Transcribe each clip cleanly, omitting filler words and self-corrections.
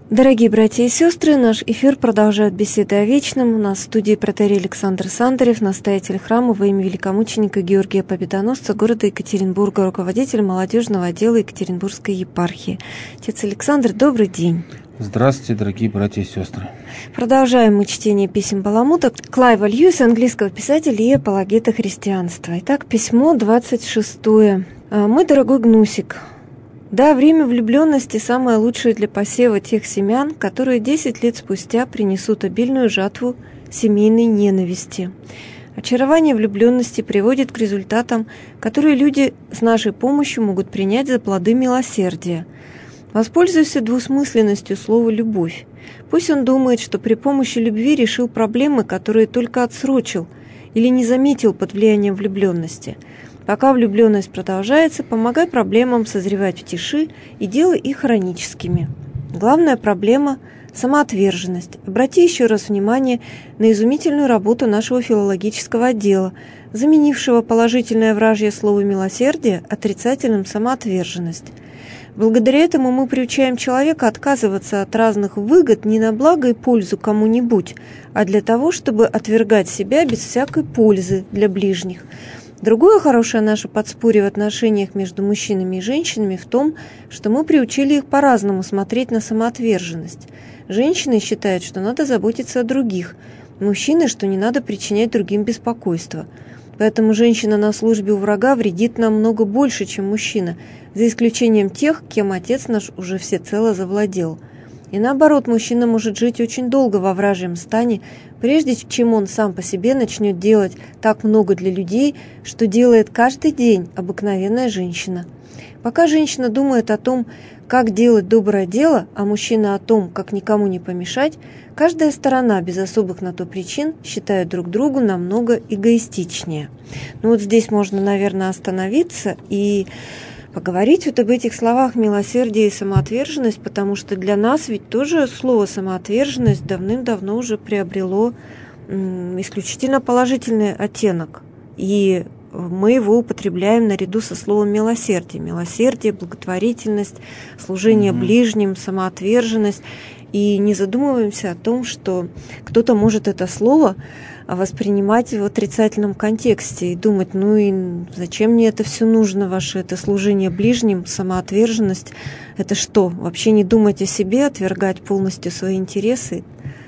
Дорогие братья и сестры, наш эфир продолжает беседы о вечном. У нас в студии протоиерей Александр Сандарев, настоятель храма во имя великомученика Георгия Победоносца города Екатеринбурга, руководитель молодежного отдела Екатеринбургской епархии. Отец Александр, добрый день. Здравствуйте, дорогие братья и сестры. Продолжаем мы чтение писем Баламута Клайва Льюиса, английского писателя и апологета христианства. Итак, письмо 26. Мой дорогой Гнусик, да, время влюбленности самое лучшее для посева тех семян, которые 10 лет спустя принесут обильную жатву семейной ненависти. Очарование влюбленности приводит к результатам, которые люди с нашей помощью могут принять за плоды милосердия. Воспользуйся двусмысленностью слова «любовь». Пусть он думает, что при помощи любви решил проблемы, которые только отсрочил или не заметил под влиянием влюбленности. Пока влюбленность продолжается, помогай проблемам созревать в тиши и делай их хроническими. Главная проблема – самоотверженность. Обрати еще раз внимание на изумительную работу нашего филологического отдела, заменившего положительное вражье слово «милосердие» отрицательным «самоотверженность». Благодаря этому мы приучаем человека отказываться от разных выгод не на благо и пользу кому-нибудь, а для того, чтобы отвергать себя без всякой пользы для ближних. Другое хорошее наше подспорье в отношениях между мужчинами и женщинами в том, что мы приучили их по-разному смотреть на самоотверженность. Женщины считают, что надо заботиться о других, мужчины, что не надо причинять другим беспокойство. Поэтому женщина на службе у врага вредит намного больше, чем мужчина, за исключением тех, кем отец наш уже всецело завладел. И наоборот, мужчина может жить очень долго во вражьем стане, прежде чем он сам по себе начнет делать так много для людей, что делает каждый день обыкновенная женщина. Пока женщина думает о том, как делать доброе дело, а мужчина о том, как никому не помешать, каждая сторона без особых на то причин считает друг другу намного эгоистичнее. Ну вот здесь можно, наверное, остановиться и поговорить вот об этих словах милосердие и самоотверженность, потому что для нас ведь тоже слово самоотверженность давным-давно уже приобрело исключительно положительный оттенок. И мы его употребляем наряду со словом милосердие. Милосердие, благотворительность, служение ближним, самоотверженность. И не задумываемся о том, что кто-то может это слово воспринимать в отрицательном контексте и думать, ну и зачем мне это все нужно, ваше это служение ближним, самоотверженность, это что, вообще не думать о себе, отвергать полностью свои интересы?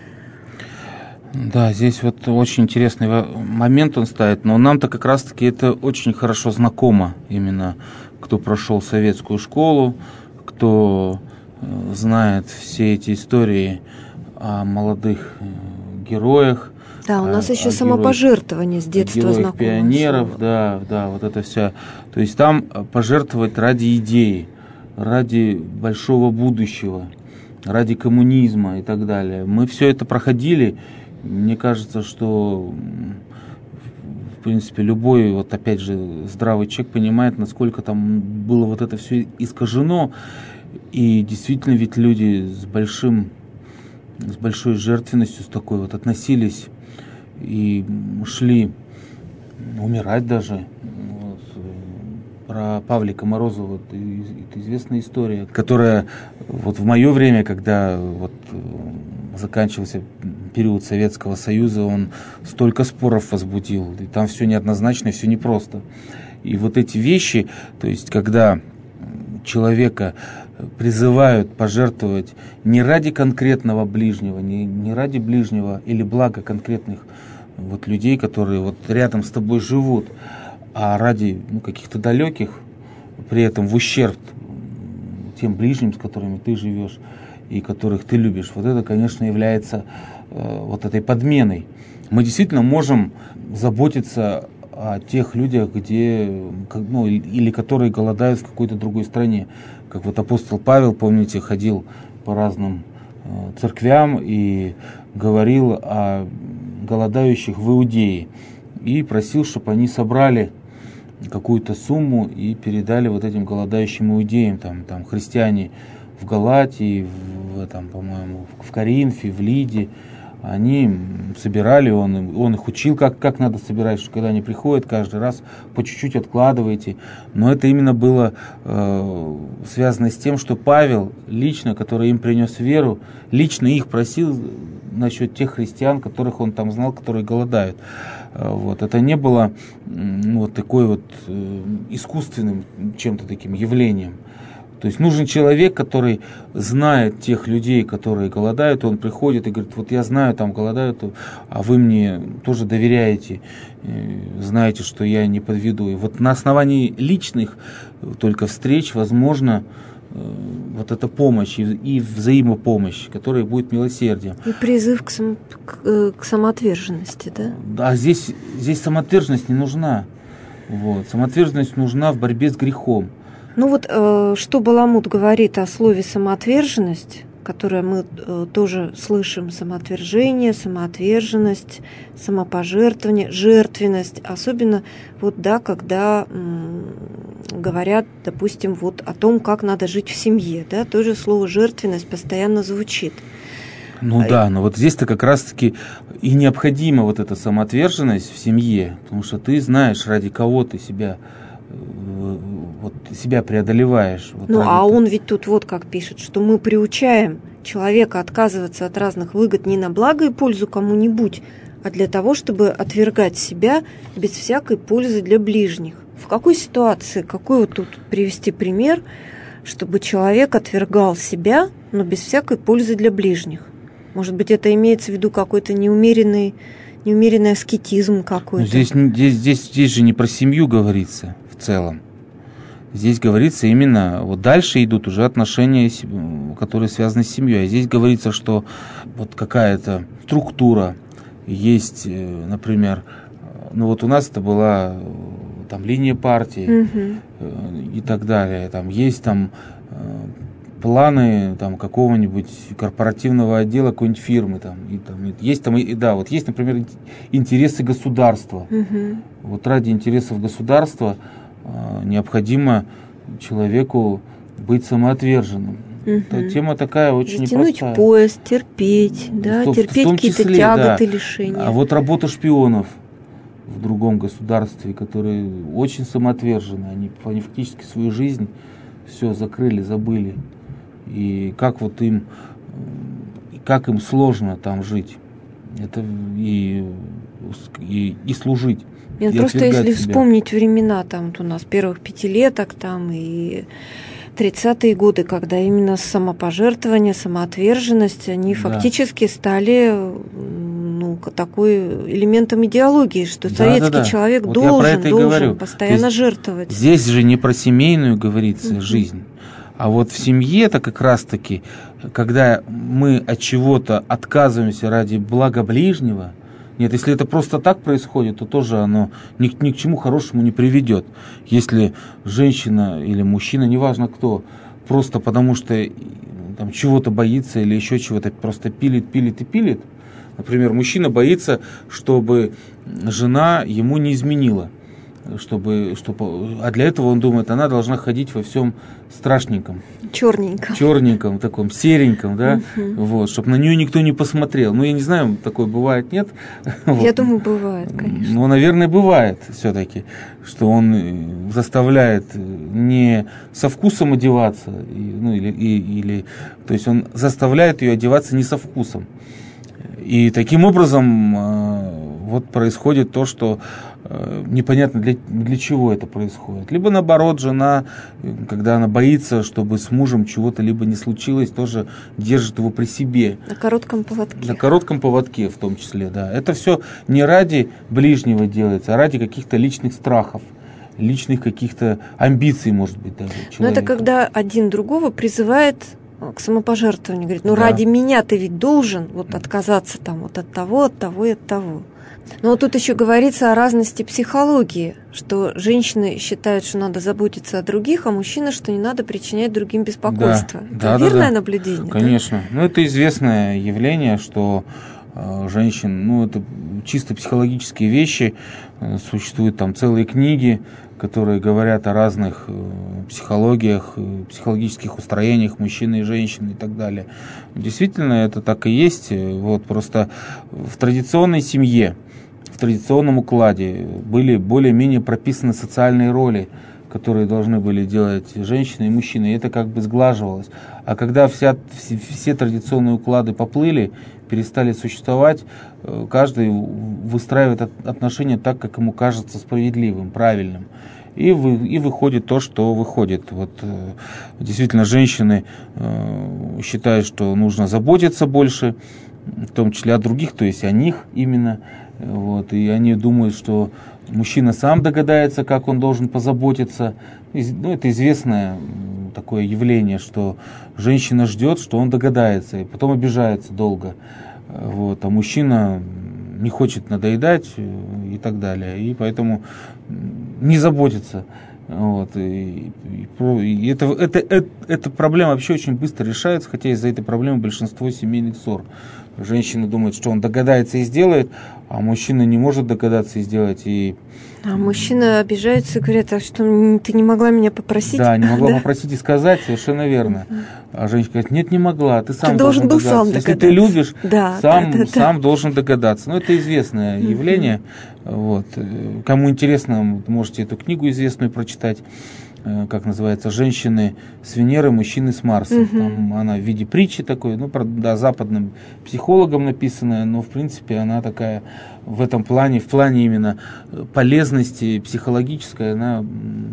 Да, здесь вот очень интересный момент он ставит, но нам-то как раз-таки это очень хорошо знакомо, именно кто прошел советскую школу, кто знает все эти истории о молодых героях. Да, у нас еще самопожертвование с детства знакомо. Пионеров, да, вот это все. То есть там пожертвовать ради идеи, ради большого будущего, ради коммунизма и так далее. Мы все это проходили. Мне кажется, что в принципе любой, вот опять же, здравый человек понимает, насколько там было вот это все искажено. И действительно ведь люди с большой жертвенностью, с такой вот относились и шли умирать даже. Вот. Про Павлика Морозова это известная история, которая вот в мое время, когда вот заканчивался период Советского Союза, он столько споров возбудил, и там все неоднозначно, все непросто. И вот эти вещи, то есть когда человека призывают пожертвовать не ради конкретного ближнего, не ради ближнего или блага конкретных вот людей, которые вот рядом с тобой живут, а ради каких-то далеких, при этом в ущерб тем ближним, с которыми ты живешь и которых ты любишь. Вот это, конечно, является вот этой подменой. Мы действительно можем заботиться о тех людях, где, или которые голодают в какой-то другой стране. Как вот апостол Павел, помните, ходил по разным церквям и говорил о голодающих в Иудее. И просил, чтобы они собрали какую-то сумму и передали вот этим голодающим иудеям. Там христиане в Галатии, по-моему, в Коринфе, в Лиде. они собирали, он их учил, как надо собирать, что когда они приходят, каждый раз по чуть-чуть откладываете. Но это именно было связано с тем, что Павел лично, который им принес веру, лично их просил насчет тех христиан, которых он там знал, которые голодают. Вот. Это не было вот такой вот искусственным чем-то таким явлением. То есть нужен человек, который знает тех людей, которые голодают, он приходит и говорит, вот я знаю, там голодают, а вы мне тоже доверяете, знаете, что я не подведу. И вот на основании личных только встреч возможно вот эта помощь и взаимопомощь, которая будет милосердием. И призыв к самоотверженности, да? Да, здесь самоотверженность не нужна. Вот. Самоотверженность нужна в борьбе с грехом. Ну вот, что Баламут говорит о слове «самоотверженность», которое мы тоже слышим: самоотвержение, самоотверженность, самопожертвование, жертвенность. Особенно вот, да, когда говорят, допустим, вот о том, как надо жить в семье, да, тоже слово «жертвенность» постоянно звучит. Ну да, но вот здесь-то как раз-таки и необходима вот эта самоотверженность в семье, потому что ты знаешь, ради кого ты себя преодолеваешь. Вот а он ведь тут вот как пишет, что мы приучаем человека отказываться от разных выгод не на благо и пользу кому-нибудь, а для того, чтобы отвергать себя без всякой пользы для ближних. В какой ситуации, какой вот тут привести пример, чтобы человек отвергал себя, но без всякой пользы для ближних? Может быть, это имеется в виду какой-то неумеренный аскетизм какой-то? Здесь же не про семью говорится в целом. Здесь говорится именно, вот дальше идут уже отношения, которые связаны с семьей. А здесь говорится, что вот какая-то структура есть, например, ну вот у нас это была там линия партии и так далее. Там есть там планы там какого-нибудь корпоративного отдела какой-нибудь фирмы там, есть, например, интересы государства. Вот ради интересов государства необходимо человеку быть самоотверженным. Это тема такая очень непростая. Затянуть пояс, терпеть, да, терпеть какие-то тяготы, лишения. А вот работа шпионов в другом государстве, которые очень самоотвержены, они фактически свою жизнь все закрыли, забыли. И как им сложно там жить. Это и служить. Нет, просто если вспомнить времена там у нас первых пятилеток там и 30-е годы, когда именно самопожертвование, самоотверженность, они фактически стали такой элементом идеологии, что советский человек вот должен постоянно жертвовать. Здесь же не про семейную говорится жизнь, а вот в семье это как раз-таки, когда мы от чего-то отказываемся ради блага ближнего. Нет, если это просто так происходит, то тоже оно ни к чему хорошему не приведет. Если женщина или мужчина, неважно кто, просто потому что там чего-то боится или еще чего-то, просто пилит. Например, мужчина боится, чтобы жена ему не изменила. А для этого он думает, она должна ходить во всем страшненьком. Черненьком, таком сереньком, да, вот, чтобы на нее никто не посмотрел. Ну, я не знаю, такое бывает, нет? Я думаю, бывает, конечно. Ну, наверное, бывает все-таки, что он заставляет не со вкусом одеваться, то есть он заставляет ее одеваться не со вкусом. И таким образом вот происходит то, что непонятно для чего это происходит. Либо наоборот, жена, когда она боится, чтобы с мужем чего-то либо не случилось, тоже держит его при себе. На коротком поводке. На коротком поводке в том числе, да. Это все не ради ближнего делается, а ради каких-то личных страхов, личных каких-то амбиций, может быть, даже человека. Но это когда один другого призывает к самопожертвованию. Говорит, ради меня ты ведь должен отказаться там, от того и от того. Но вот тут еще говорится о разности психологии, что женщины считают, что надо заботиться о других, а мужчины, что не надо причинять другим беспокойство. Это верное наблюдение? Конечно. Да? Это известное явление, что женщин, это чисто психологические вещи, существуют там целые книги, которые говорят о разных психологиях, психологических устроениях мужчины и женщины и так далее. Действительно, это так и есть. Вот просто в традиционной семье, в традиционном укладе были более-менее прописаны социальные роли, которые должны были делать женщины и мужчины, и это как бы сглаживалось. А когда все традиционные уклады поплыли, перестали существовать, каждый выстраивает отношения так, как ему кажется справедливым, правильным. И выходит то, что выходит. Вот, действительно, женщины считают, что нужно заботиться больше, в том числе о других, то есть о них именно. Вот, и они думают, что мужчина сам догадается, как он должен позаботиться. Ну, это известное такое явление, что женщина ждет, что он догадается, и потом обижается долго. Вот, а мужчина не хочет надоедать и так далее. И поэтому не заботится. Вот, и эта проблема вообще очень быстро решается, хотя из-за этой проблемы большинство семейных ссор. Женщина думает, что он догадается и сделает, а мужчина не может догадаться и сделать. А мужчина обижается и говорит, а что ты не могла меня попросить? Да, не могла попросить и сказать, совершенно верно. А женщина говорит, нет, не могла, ты сам должен был догадаться. Сам Если догадаться. ты любишь, да. сам должен догадаться. Ну, это известное явление. Вот. Кому интересно, можете эту книгу известную прочитать. Как называется, «Женщины с Венеры, мужчины с Марса». Там она в виде притчи такой, западным психологом написанная, но в принципе она такая в этом плане, в плане именно полезности психологической, она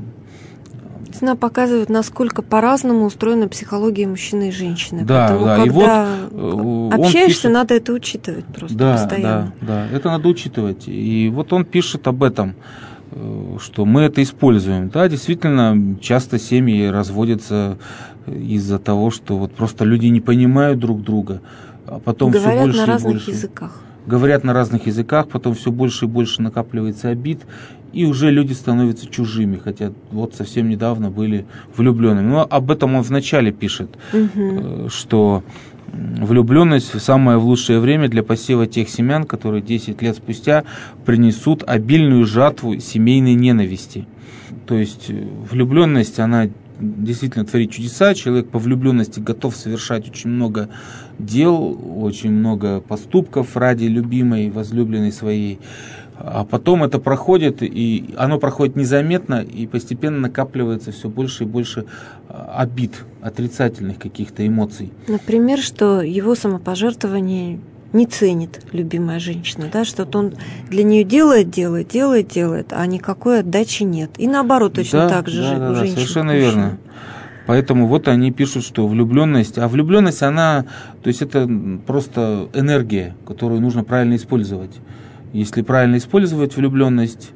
показывает, насколько по-разному устроена психология мужчины и женщины. Да, поэтому, да. когда общаешься, пишет, надо это учитывать просто постоянно. Да, это надо учитывать. И вот он пишет об этом, что мы это используем. Да, действительно, часто семьи разводятся из-за того, что вот просто люди не понимают друг друга, а потом говорят все больше на разных и больше языках. Говорят на разных языках, потом все больше и больше накапливается обид, и уже люди становятся чужими, хотя вот совсем недавно были влюбленными. Но об этом он вначале пишет, что влюбленность самое лучшее время для посева тех семян, которые 10 лет спустя принесут обильную жатву семейной ненависти. То есть влюбленность, она действительно творит чудеса. Человек по влюбленности готов совершать очень много дел, очень много поступков ради любимой, возлюбленной своей. А потом это проходит, и оно проходит незаметно, и постепенно накапливается все больше и больше обид, отрицательных каких-то эмоций. Например, что его самопожертвование не ценит любимая женщина, да, что-то он для нее делает, а никакой отдачи нет. И наоборот, точно так же у женщин. Совершенно верно. Поэтому вот они пишут, что влюбленность, она, то есть это просто энергия, которую нужно правильно использовать. Если правильно использовать влюбленность,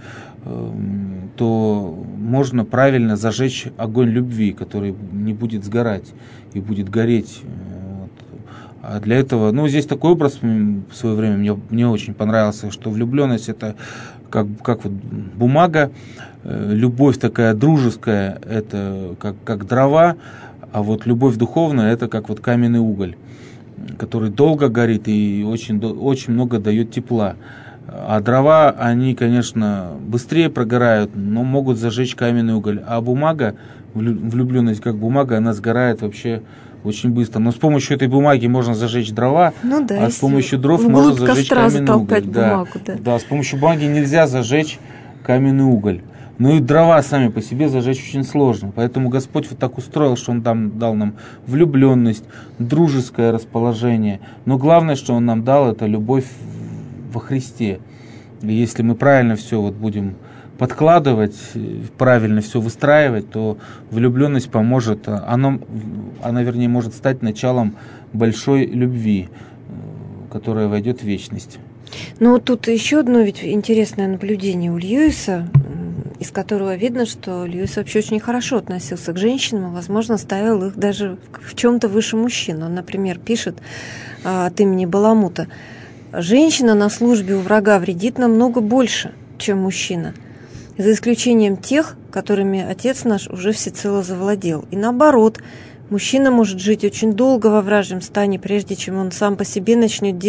то можно правильно зажечь огонь любви, который не будет сгорать и будет гореть. А для этого, здесь такой образ в свое время мне очень понравился, что влюбленность это как вот бумага, любовь такая дружеская, это как дрова, а вот любовь духовная это как вот каменный уголь, который долго горит и очень много дает тепла. А дрова, они, конечно, быстрее прогорают, но могут зажечь каменный уголь. А бумага, влюбленность как бумага, она сгорает вообще очень быстро. Но с помощью этой бумаги можно зажечь дрова, а с помощью дров можно зажечь каменный уголь. Да, с помощью бумаги нельзя зажечь каменный уголь. Ну и дрова сами по себе зажечь очень сложно. Поэтому Господь вот так устроил, что Он дал нам влюбленность, дружеское расположение. Но главное, что Он нам дал, это любовь во Христе. И если мы правильно все будем подкладывать, правильно все выстраивать, то влюбленность поможет, она вернее может стать началом большой любви, которая войдет в вечность. Ну вот тут еще одно ведь интересное наблюдение у Льюиса, из которого видно, что Льюис вообще очень хорошо относился к женщинам, и, возможно, ставил их даже в чем-то выше мужчин. Он, например, пишет от имени Баламута: «Женщина на службе у врага вредит намного больше, чем мужчина, за исключением тех, которыми Отец наш уже всецело завладел. И наоборот, мужчина может жить очень долго во вражьем стане, прежде чем он сам по себе начнет делать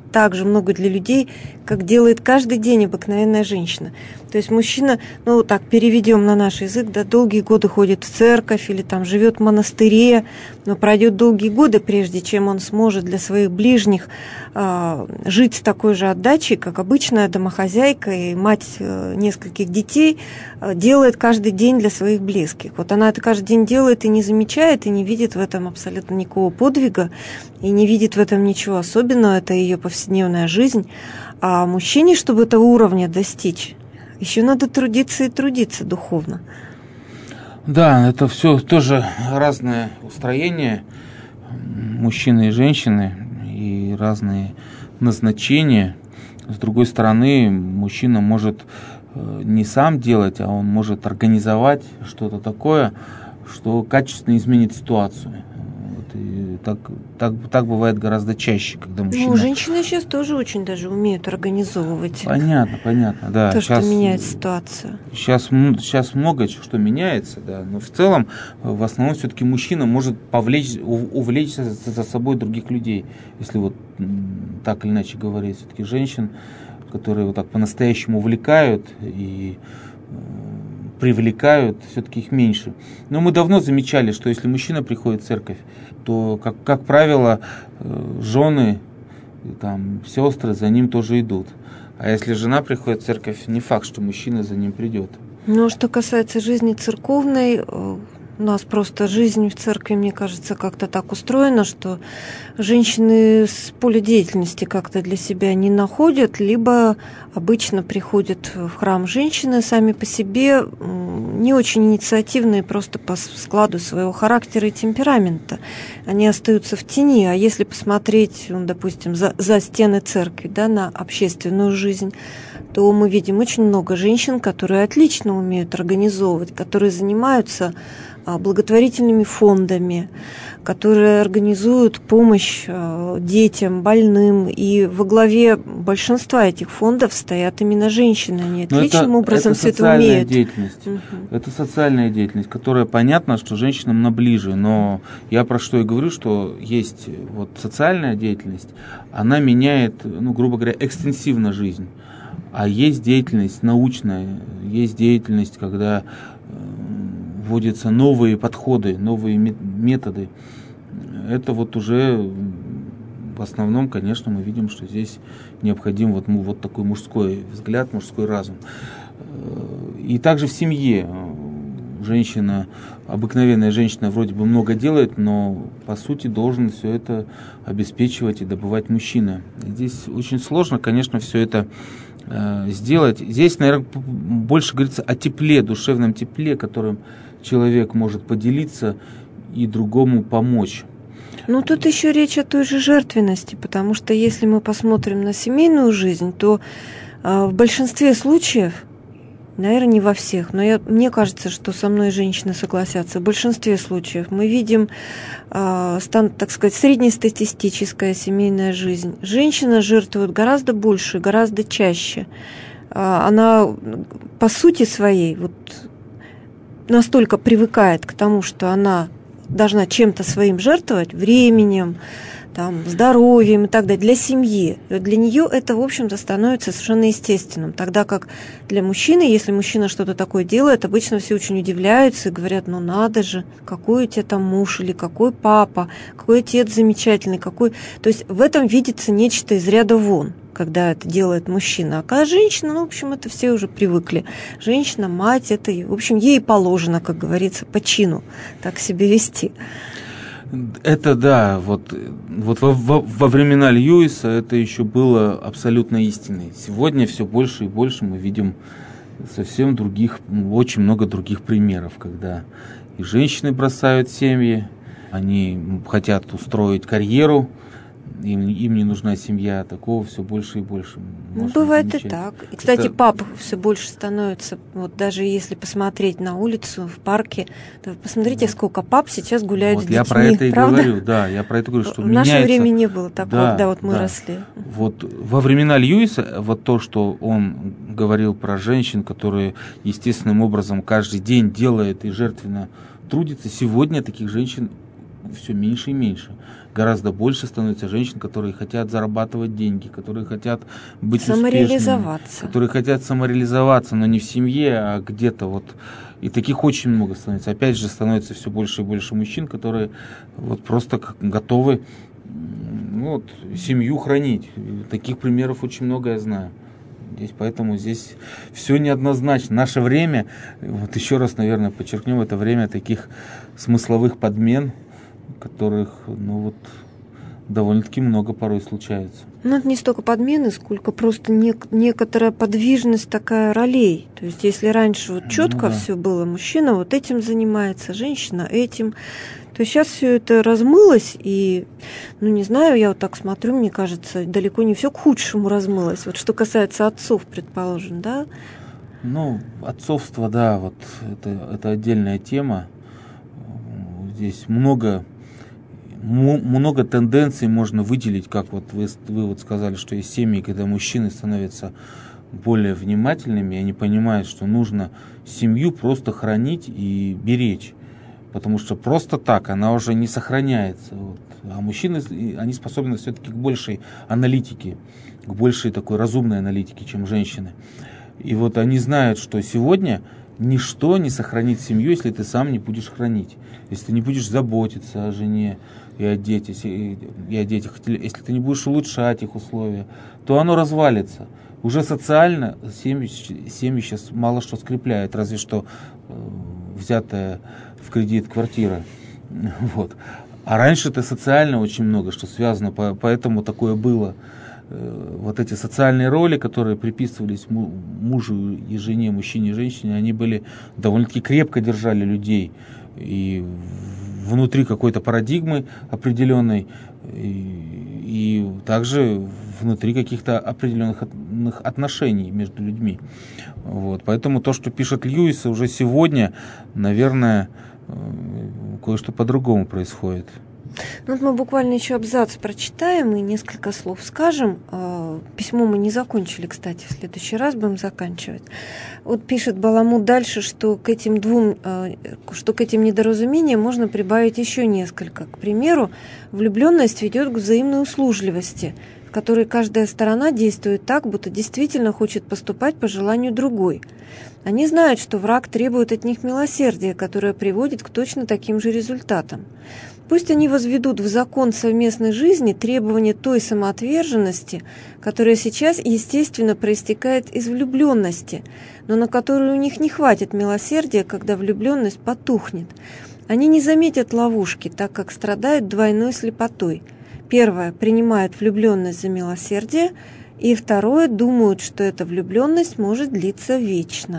так же много для людей, как делает каждый день обыкновенная женщина. То есть мужчина, ну так переведем на наш язык, да, долгие годы ходит в церковь или там живет в монастыре, но пройдет долгие годы, прежде чем он сможет для своих ближних жить с такой же отдачей, как обычная домохозяйка и мать нескольких детей делает каждый день для своих близких. Вот она это каждый день делает и не замечает, и не видит в этом абсолютно никакого подвига, и не видит в этом ничего особенного, это ее повседневная жизнь. А мужчине, чтобы этого уровня достичь, еще надо трудиться и трудиться духовно. Да, это все тоже разное устроение мужчины и женщины и разные назначения. С другой стороны, мужчина может не сам делать, а он может организовать что-то такое, что качественно изменит ситуацию. И так бывает гораздо чаще, когда мужчина... Ну, женщины сейчас тоже очень даже умеют организовывать. Понятно, да. То, что меняет ситуацию. Сейчас много что меняется, да, но в целом, в основном, все-таки мужчина может увлечь за собой других людей, если вот так или иначе говорить. Все-таки женщин, которые вот так по-настоящему увлекают и привлекают, все-таки их меньше. Но мы давно замечали, что если мужчина приходит в церковь, то, как правило, жены, там, сестры за ним тоже идут. А если жена приходит в церковь, не факт, что мужчина за ним придет. Ну, что касается жизни церковной, у нас просто жизнь в церкви, мне кажется, как-то так устроена, что женщины с поля деятельности как-то для себя не находят, либо обычно приходят в храм женщины сами по себе не очень инициативные, просто по складу своего характера и темперамента. Они остаются в тени, а если посмотреть, допустим, за стены церкви, да, на общественную жизнь, то мы видим очень много женщин, которые отлично умеют организовывать, которые занимаются благотворительными фондами, которые организуют помощь детям, больным. И во главе большинства этих фондов стоят именно женщины. Они отличным образом все это умеют. Это социальная деятельность, которая понятно, что женщинам на ближе. Но я про что и говорю, что есть вот социальная деятельность, она меняет, грубо говоря, экстенсивно жизнь. А есть деятельность научная, есть деятельность, когда вводятся новые подходы, новые методы. Это вот уже в основном, конечно, мы видим, что здесь необходим вот такой мужской взгляд, мужской разум. И также в семье женщина, обыкновенная женщина вроде бы много делает, но по сути должен все это обеспечивать и добывать мужчина. Здесь очень сложно, конечно, все это сделать. Здесь, наверное, больше говорится о тепле, душевном тепле, которым человек может поделиться и другому помочь. Ну, тут еще речь о той же жертвенности, потому что если мы посмотрим на семейную жизнь, то в большинстве случаев, наверное, не во всех, но мне кажется, что со мной женщины согласятся, в большинстве случаев мы видим, так сказать, среднестатистическая семейная жизнь. Женщина жертвует гораздо больше, гораздо чаще. Она по сути своей настолько привыкает к тому, что она должна чем-то своим жертвовать, временем, здоровьем и так далее, для семьи. Для нее это, в общем-то, становится совершенно естественным. Тогда как для мужчины, если мужчина что-то такое делает, обычно все очень удивляются и говорят, надо же, какой у тебя там муж, или какой папа, какой отец замечательный, какой... То есть в этом видится нечто из ряда вон, когда это делает мужчина. А когда женщина, в общем, это все уже привыкли. Женщина, мать, это, в общем, ей положено, как говорится, по чину так себя вести. Это да, вот во времена Льюиса это еще было абсолютно истиной. Сегодня все больше и больше мы видим совсем других, очень много других примеров, когда и женщины бросают семьи, они хотят устроить карьеру, им не нужна семья, такого все больше и больше. Бывает замечать. И так. И, кстати, пап все больше становится, даже если посмотреть на улицу, в парке, то посмотрите, сколько пап сейчас гуляют с детьми. Я про это и правда? говорю, да, я про это говорю, что в наше меняется. время не было такого, когда мы росли. Вот во времена Льюиса, то, что он говорил про женщин, которые естественным образом каждый день делают и жертвенно трудятся, сегодня таких женщин все меньше и меньше. гораздо больше становится женщин, которые хотят зарабатывать деньги, которые хотят быть самореализоваться. успешными, которые хотят самореализоваться, но не в семье, а где-то вот. И таких очень много становится. Опять же, становится все больше и больше мужчин, которые вот просто готовы семью хранить. И таких примеров очень много я знаю. Поэтому здесь все неоднозначно. Наше время, вот еще раз, наверное, подчеркнем, это время таких смысловых подмен, которых, довольно-таки много порой случается. Это не столько подмены, сколько просто некоторая подвижность такая ролей. То есть, если раньше четко все было, мужчина вот этим занимается, женщина этим, то сейчас все это размылось, и, не знаю, я вот так смотрю, мне кажется, далеко не все к худшему размылось. Вот что касается отцов, предположим, да? Отцовство, да, вот это отдельная тема. Здесь много тенденций можно выделить, как вот вы сказали, что есть семьи, когда мужчины становятся более внимательными, и они понимают, что нужно семью просто хранить и беречь. Потому что просто так она уже не сохраняется. А мужчины, они способны все-таки к большей аналитике, к большей такой разумной аналитике, чем женщины. И вот они знают, что сегодня ничто не сохранит семью, если ты сам не будешь хранить. Если ты не будешь заботиться о жене и о детях, если ты не будешь улучшать их условия, то оно развалится. Уже социально семьи сейчас мало что скрепляет, разве что взятая в кредит квартира. А раньше-то социально очень много что связано, поэтому такое было. Вот эти социальные роли, которые приписывались мужу и жене, мужчине и женщине, они были довольно-таки крепко держали людей и внутри какой-то парадигмы определенной, и также внутри каких-то определенных отношений между людьми. Поэтому то, что пишет Льюис, уже сегодня, наверное, кое-что по-другому происходит. Мы буквально еще абзац прочитаем и несколько слов скажем. Письмо мы не закончили, кстати, в следующий раз будем заканчивать. Пишет Баламут дальше, что к этим недоразумениям можно прибавить еще несколько. К примеру, влюбленность ведет к взаимной услужливости, в которой каждая сторона действует так, будто действительно хочет поступать по желанию другой. Они знают, что враг требует от них милосердия, которое приводит к точно таким же результатам. Пусть они возведут в закон совместной жизни требования той самоотверженности, которая сейчас, естественно, проистекает из влюбленности, но на которую у них не хватит милосердия, когда влюбленность потухнет. Они не заметят ловушки, так как страдают двойной слепотой. Первое – принимают влюбленность за милосердие, и второе – думают, что эта влюбленность может длиться вечно.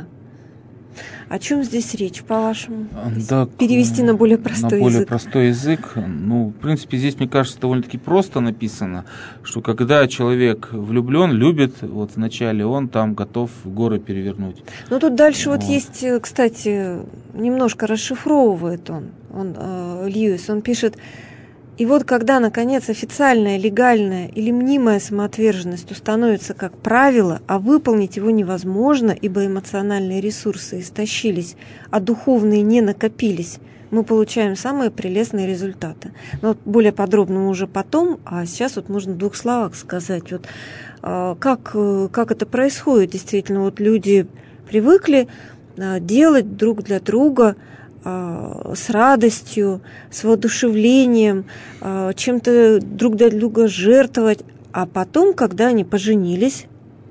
О чем здесь речь, по-вашему? Перевести на более простой язык. На более простой язык. В принципе, здесь, мне кажется, довольно-таки просто написано, что когда человек влюблен, любит, вначале он там готов горы перевернуть. Тут дальше есть, кстати, немножко расшифровывает Льюис, он пишет: и когда, наконец, официальная, легальная или мнимая самоотверженность установится как правило, а выполнить его невозможно, ибо эмоциональные ресурсы истощились, а духовные не накопились, мы получаем самые прелестные результаты. Но более подробно уже потом, а сейчас можно в 2 словах сказать, как это происходит. Действительно, люди привыкли делать друг для друга с радостью, с воодушевлением, чем-то друг для друга жертвовать. А потом, когда они поженились,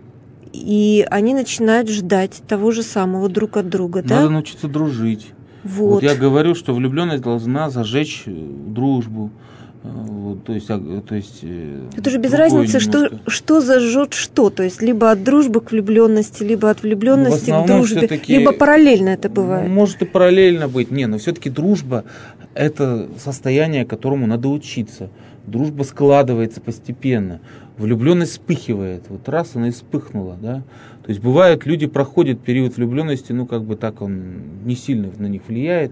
и они начинают ждать того же самого друг от друга. Надо научиться дружить. Я говорю, что влюбленность должна зажечь дружбу. То есть это же без разницы, что зажжет что. То есть либо от дружбы к влюбленности, либо от влюбленности к дружбе, либо параллельно это бывает. Может и параллельно быть. Но все-таки дружба – это состояние, которому надо учиться. Дружба складывается постепенно. Влюбленность вспыхивает. Раз она и вспыхнула. Да? То есть бывает, люди проходят период влюбленности, так он не сильно на них влияет.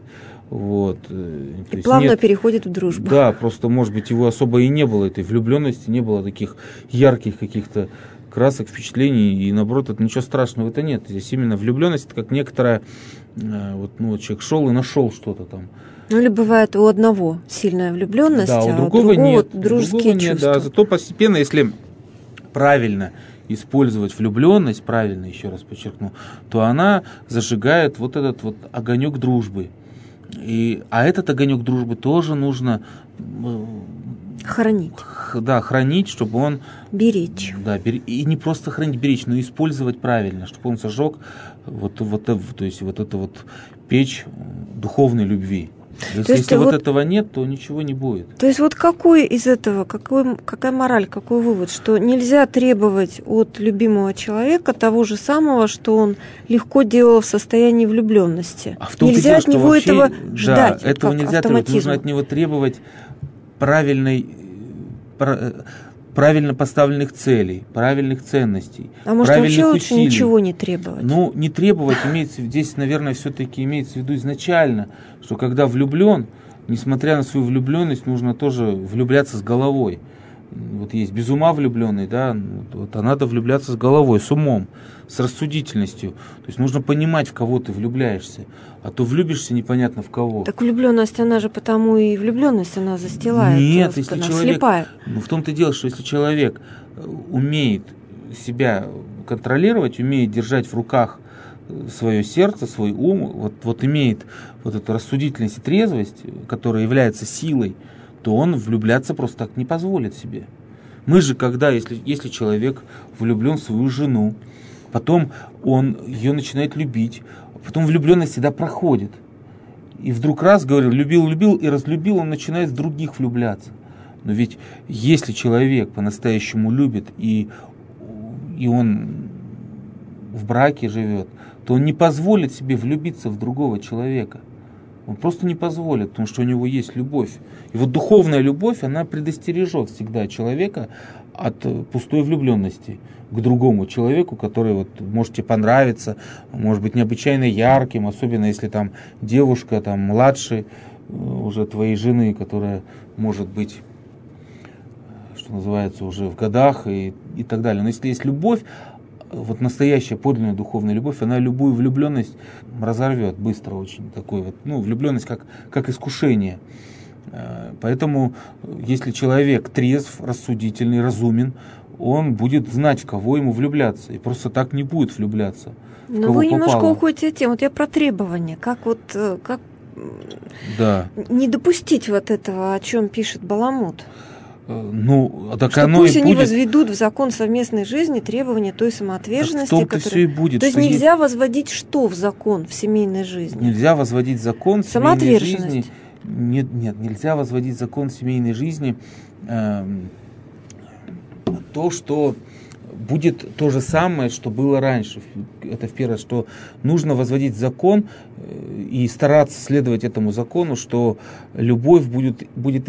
И плавно переходит в дружбу. Да, просто, может быть, его особо и не было, этой влюбленности, не было таких ярких каких-то красок, впечатлений, и наоборот, это ничего страшного это нет. Здесь именно влюбленность, это как некоторая, человек шел и нашел что-то там. Ну или бывает у одного сильная влюбленность, Да, у а другого нет. дружеские чувства. Да, зато постепенно, если правильно использовать влюбленность, правильно, еще раз подчеркну, то она зажигает вот этот вот огонек дружбы. А этот огонек дружбы тоже нужно хранить. Да, хранить, чтобы он... Беречь. Да, и не просто хранить, беречь, но и использовать правильно, чтобы он зажег то есть вот эту вот печь духовной любви. Если вот этого нет, то ничего не будет. То есть вот какой из этого, какая мораль, какой вывод, что нельзя требовать от любимого человека того же самого, что он легко делал в состоянии влюбленности. Нельзя от него этого ждать. Да, этого нельзя требовать. Нужно от него требовать правильно поставленных целей, правильных ценностей, а может, правильных вообще лучше усилий. Ничего не требовать? Ну, не требовать здесь, наверное, все-таки имеется в виду изначально, что когда влюблен, несмотря на свою влюбленность, нужно тоже влюбляться с головой. Вот есть без ума влюбленный, да, а надо влюбляться с головой, с умом, с рассудительностью. То есть нужно понимать, в кого ты влюбляешься, а то влюбишься непонятно в кого. Так влюбленность, она же потому и влюбленность, она застилает. Нет, если человек, слепая. Ну, в том-то и дело, что если человек умеет себя контролировать, умеет держать в руках свое сердце, свой ум, вот имеет вот эту рассудительность и трезвость, которая является силой, то он влюбляться просто так не позволит себе. Мы же, если человек влюблен в свою жену, потом он ее начинает любить, потом влюбленность всегда проходит. И вдруг раз, говорил, любил, и разлюбил, он начинает в других влюбляться. Но ведь если человек по-настоящему любит, и он в браке живет, то он не позволит себе влюбиться в другого человека. Он просто не позволит, потому что у него есть любовь. И вот духовная любовь, она предостережет всегда человека от пустой влюбленности к другому человеку, который вот может тебе понравиться, может быть необычайно ярким, особенно если там девушка там младше уже твоей жены, которая может быть, что называется, уже в годах и так далее. Но если есть любовь, вот настоящая подлинная духовная любовь, она любую влюбленность разорвет быстро очень. Такой вот, влюбленность как искушение. Поэтому, если человек трезв, рассудительный, разумен, он будет знать, в кого ему влюбляться. И просто так не будет влюбляться. Но вы немножко уходите от темы. Вот я про требования. Как да. Не допустить вот этого, о чем пишет Баламут? Так что оно пусть и они будет... возведут в закон совместной жизни требования той самоотверженности, так в том-то все и будет. То есть нельзя возводить что в закон в семейной жизни? Нельзя возводить закон в семейной жизни. Нет, нельзя возводить закон семейной жизни. То, что будет то же самое, что было раньше. Это в первое, что нужно возводить закон и стараться следовать этому закону, что любовь будет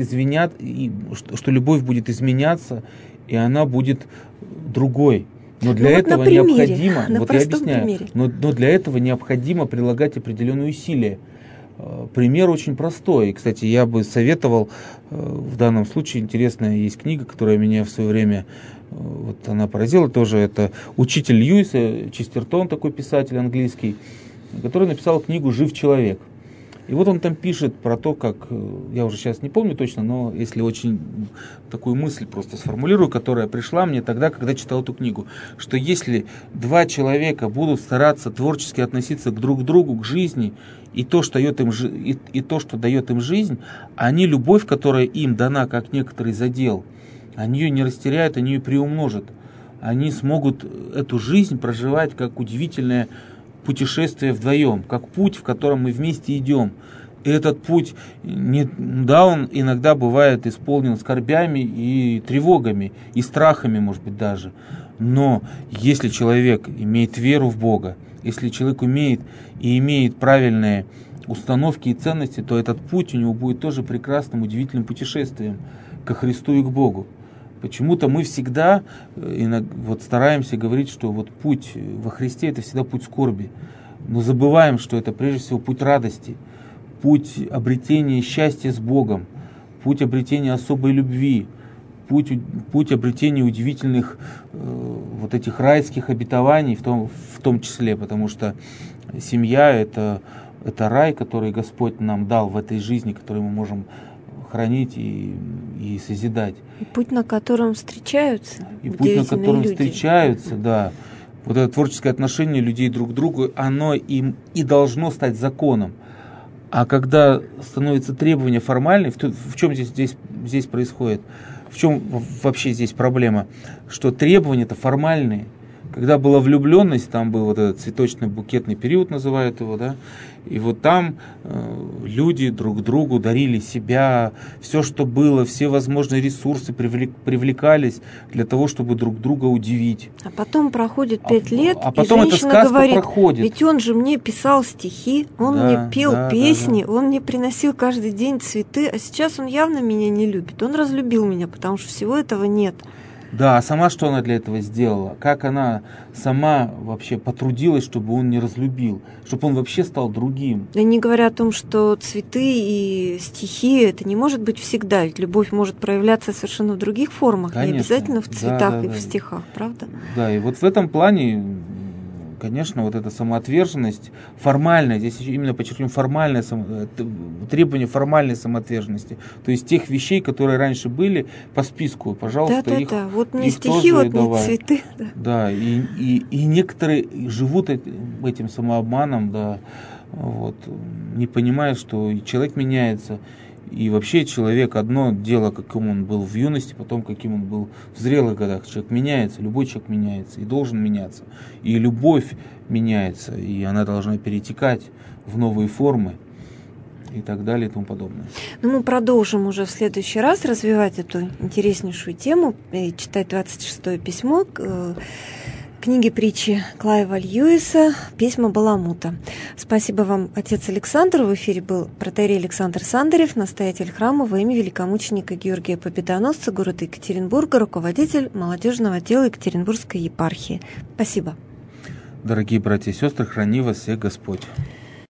изменяться, и она будет другой. Но для этого необходимо, но для этого необходимо прилагать определенные усилия. Пример очень простой. И, кстати, я бы советовал, в данном случае интересная есть книга, которая меня в свое время она поразила тоже. Это учитель Льюиса, Честертон, такой писатель английский, который написал книгу «Жив человек». И вот он там пишет про то, как, я уже сейчас не помню точно, но если очень такую мысль просто сформулирую, которая пришла мне тогда, когда читал эту книгу, что если два человека будут стараться творчески относиться друг к другу, к жизни, и то, что дает им жизнь, они любовь, которая им дана как некоторый задел, они ее не растеряют, они ее приумножат. Они смогут эту жизнь проживать как удивительное путешествие вдвоем, как путь, в котором мы вместе идем. И этот путь, он иногда бывает исполнен скорбями и тревогами, и страхами, может быть, даже. Но если человек имеет веру в Бога, если человек имеет правильные установки и ценности, то этот путь у него будет тоже прекрасным, удивительным путешествием ко Христу и к Богу. Почему-то мы всегда стараемся говорить, что вот путь во Христе – это всегда путь скорби. Но забываем, что это прежде всего путь радости, путь обретения счастья с Богом, путь обретения особой любви, путь обретения удивительных этих райских обетований в том числе, потому что семья – это это рай, который Господь нам дал в этой жизни, который мы можем хранить и созидать. И путь, на котором встречаются. И путь, на котором люди. встречаются, да. Вот это творческое отношение людей друг к другу, оно им и должно стать законом. А когда становится требование формальное, в чем здесь происходит? В чем вообще здесь проблема? Что требования-то формальные. Когда была влюбленность, там был вот этот цветочно-букетный период, называют его, да, и вот там люди друг другу дарили себя, все, что было, все возможные ресурсы привлекались для того, чтобы друг друга удивить. А потом проходит 5 лет, а потом и эта женщина сказка говорит, проходит. ведь он же мне писал стихи, он мне пел песни, он мне приносил каждый день цветы, а сейчас он явно меня не любит. Он разлюбил меня, потому что всего этого нет. Да, а сама что она для этого сделала? Как она сама вообще потрудилась, чтобы он не разлюбил, чтобы он вообще стал другим? Да не говоря о том, что цветы и стихи, это не может быть всегда, ведь любовь может проявляться совершенно в других формах, Конечно. не обязательно в цветах и да. в стихах, правда? Да, и вот в этом плане, конечно, вот эта самоотверженность формальная, здесь именно подчеркнем формальное требование формальной самоотверженности, то есть тех вещей, которые раньше были по списку, пожалуйста, их вот мне их стихи, вот давай. мне цветы. Да, и некоторые живут этим самообманом, да, вот, не понимая, что человек меняется. И вообще человек, одно дело, каким он был в юности, потом каким он был в зрелых годах. Человек меняется, любой человек меняется и должен меняться. И любовь меняется, и она должна перетекать в новые формы и так далее и тому подобное. Ну, мы продолжим уже в следующий раз развивать эту интереснейшую тему и читать 26-е письмо книги притчи Клайва Льюиса «Письма Баламута». Спасибо вам, отец Александр. В эфире был протоиерей Александр Сандарев, настоятель храма во имя великомученика Георгия Победоносца города Екатеринбурга, руководитель молодежного отдела Екатеринбургской епархии. Спасибо. Дорогие братья и сестры, храни вас всех Господь.